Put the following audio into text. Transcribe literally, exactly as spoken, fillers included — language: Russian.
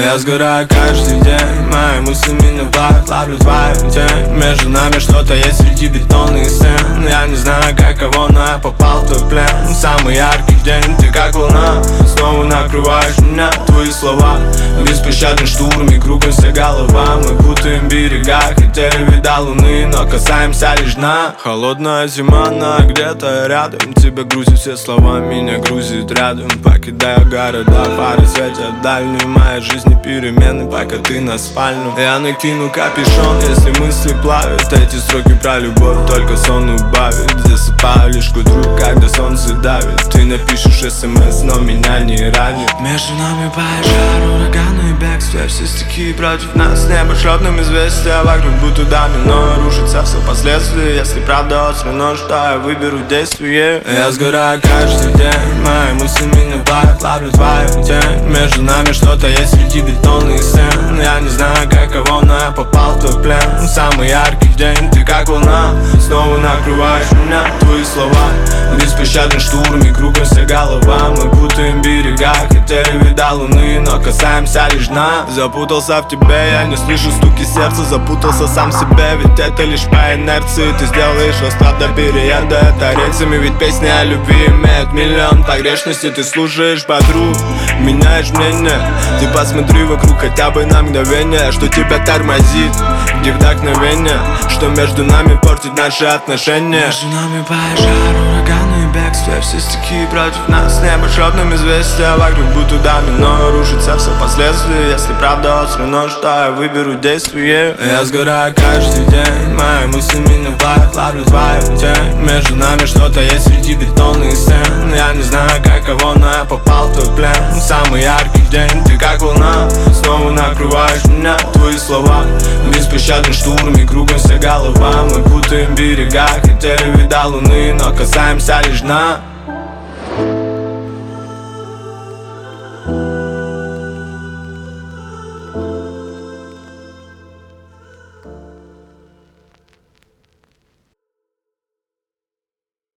Я сгораю каждый день, мои мысли меня плавят, ловлю твою тень. Между нами что-то есть среди бетонных стен. Я не знаю, как кого, но я попал в твой плен. Самый яркий день, ты как волна, снова накрываешь меня, твои слова. Беспощадный штурм и кругом вся голова. Мы путаем берега, хотели вида луны, но касаемся лишь дна. Холодная зима, но где-то рядом. Тебя грузит все слова, меня грузит рядом. Покидаю города, фары светят дальнюю. Моя жизнь перемены, пока ты на спальню. Я накину капюшон, если мысли плавят. Эти строки про любовь только сон убавит. Засыпаю лишь к утру, когда солнце давит. Ты напишешь смс, но меня не ранит. Между нами пожар, ураганы и бегство. Все стихи против нас, небо шлет нам известия. Вокруг будто домино, рушится все последствия. Если правда острый, что я выберу действие. Я сгораю каждый день, мои мысли меня плавят, ловлю твою тень. Между нами что-то есть среди бетонных стен. Я не знаю, как кого, но я попал в твой плен. Самый яркий день, ты как волна, снова накрываешь меня, твои слова. Беспощадный штурм и кругом вся голова. Мы путаем берега, хотели вида луны, но касаемся лишь дна. Запутался в тебе, я не слышу стуки сердца. Запутался сам в себе, ведь это лишь по инерции. Ты сделаешь остров до переезда, это рельсами. Ведь песни о любви имеют миллион погрешностей. Ты слушаешь подруг, меняешь мнение. Ты посмотри вокруг хотя бы на мгновение. Что тебя тормозит, где вдохновение, что между нами портит наши отношения. Между нами пожар, ураганы и бегство. Все стихи против нас, небо шлет нам известия. Вокруг будто домино, рушится все последствия. Если правда острый нож, то я выберу действие. Я сгораю каждый день, мои мысли меня плавят, ловлю твою тень. Между нами что-то есть среди бетонных стен. Я не знаю, как кого, но я попал в твой плен. Самый яркий день, ты как волна, снова накрываешь меня, твои слова. Беспощадный штурм и кругом вся голова. Мы путаем берега, хотели вида луны, но касаемся лишь дна.